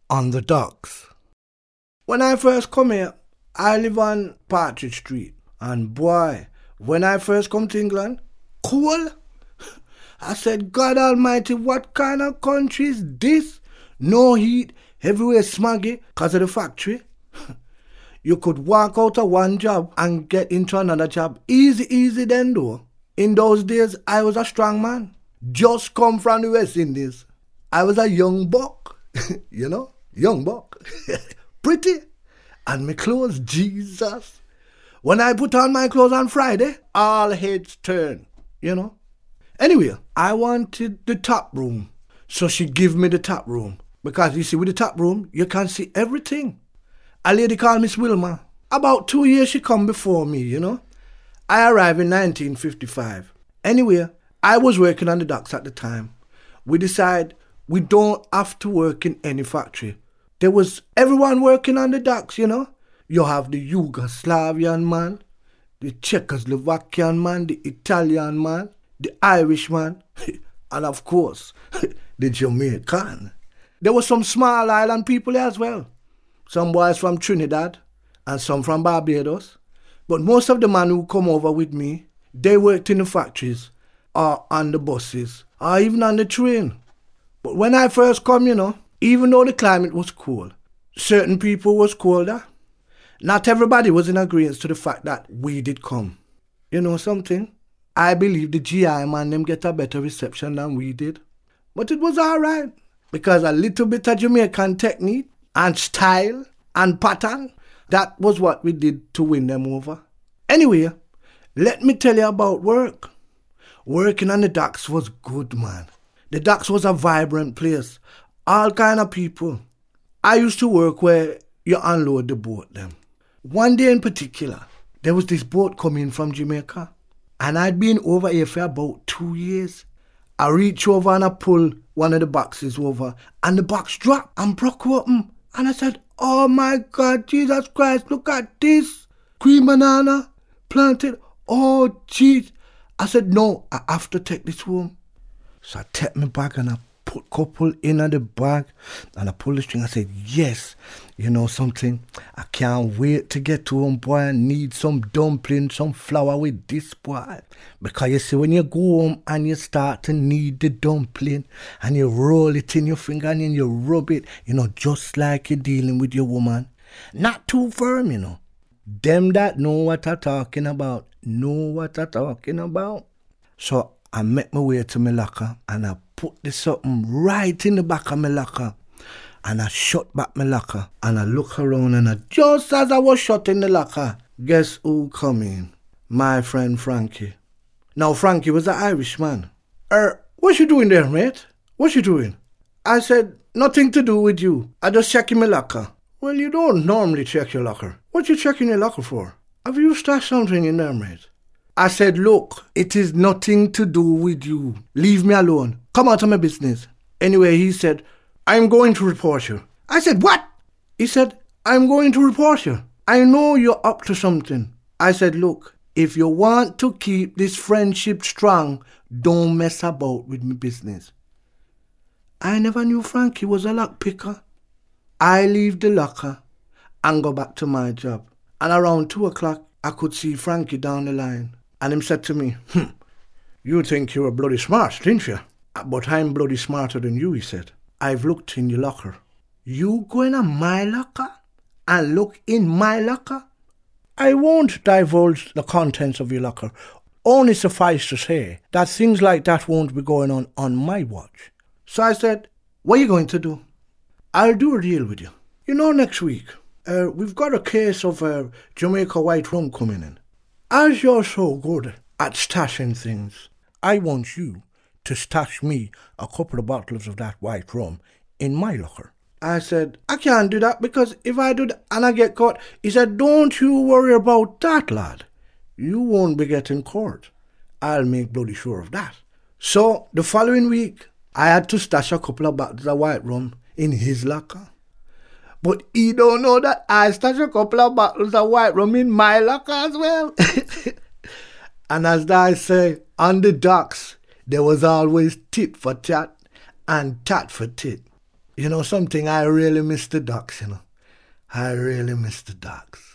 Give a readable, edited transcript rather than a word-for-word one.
on the docks. When I first come here, I live on Partridge Street. And boy, when I first come to England, cool. I said, God Almighty, what kind of country is this? No heat, everywhere smoggy because of the factory. You could walk out of one job and get into another job. Easy then though. In those days, I was a strong man. Just come from the West Indies. I was a young buck. Young buck. Pretty. And my clothes, Jesus. When I put on my clothes on Friday, all heads turn, Anyway, I wanted the top room. So she gave me the top room. Because you see, with the top room, you can see everything. A lady called Miss Wilma. About 2 years she come before me, I arrived in 1955. Anyway, I was working on the docks at the time. We decided we don't have to work in any factory. There was everyone working on the docks, You have the Yugoslavian man, the Czechoslovakian man, the Italian man, the Irish man, and of course, the Jamaican. There were some small island people as well. Some boys from Trinidad and some from Barbados. But most of the men who come over with me, they worked in the factories or on the buses or even on the train. But when I first come, even though the climate was cool, certain people was colder. Not everybody was in agreement to the fact that we did come. You know something? I believe the GI man them get a better reception than we did. But it was all right. Because a little bit of Jamaican technique and style and pattern, that was what we did to win them over. Anyway, let me tell you about work. Working on the docks was good, man. The docks was a vibrant place. All kind of people. I used to work where you unload the boat them. One day in particular, there was this boat coming from Jamaica. And I'd been over here for about 2 years. I reached over and I pulled one of the boxes over and the box dropped and broke open. And I said, oh my God, Jesus Christ, look at this. Cream banana planted. Oh, jeez. I said, no, I have to take this home. So I take my bag and I put couple in the bag and I pulled the string. I said, yes, you know something? I can't wait to get to home, boy. I need some dumpling, some flour with this, boy. Because you see, when you go home and you start to knead the dumpling and you roll it in your finger and you rub it, just like you're dealing with your woman. Not too firm, Them that know what I'm talking about, So I make my way to my locker and I put this something right in the back of my locker. And I shut back my locker and I look around and just as I was shutting the locker, guess who come in? My friend Frankie. Now Frankie was an Irishman. What you doing there, mate? What you doing? I said, nothing to do with you. I just checking my locker. Well, you don't normally check your locker. What you checking your locker for? Have you stashed something in there, mate? I said, look, it is nothing to do with you. Leave me alone. Come out of my business. Anyway, he said, I'm going to report you. I said, what? He said, I'm going to report you. I know you're up to something. I said, look, if you want to keep this friendship strong, don't mess about with my business. I never knew Frankie was a lock picker. I leave the locker and go back to my job. And around 2 o'clock, I could see Frankie down the line. And him said to me, you think you were bloody smart, didn't you? But I'm bloody smarter than you, he said. I've looked in your locker. You go in my locker and look in my locker? I won't divulge the contents of your locker. Only suffice to say that things like that won't be going on my watch. So I said, what are you going to do? I'll do a deal with you. Next week, we've got a case of Jamaica white rum coming in. As you're so good at stashing things, I want you to stash me a couple of bottles of that white rum in my locker. I said, I can't do that because if I do that and I get caught, he said, don't you worry about that, lad. You won't be getting caught. I'll make bloody sure of that. So the following week, I had to stash a couple of bottles of white rum in his locker. But he don't know that I stashed a couple of bottles of white rum in my locker as well. And as I say, on the docks, there was always tit for tat and tat for tit. You know something, I really miss the docks, you know. I really miss the docks.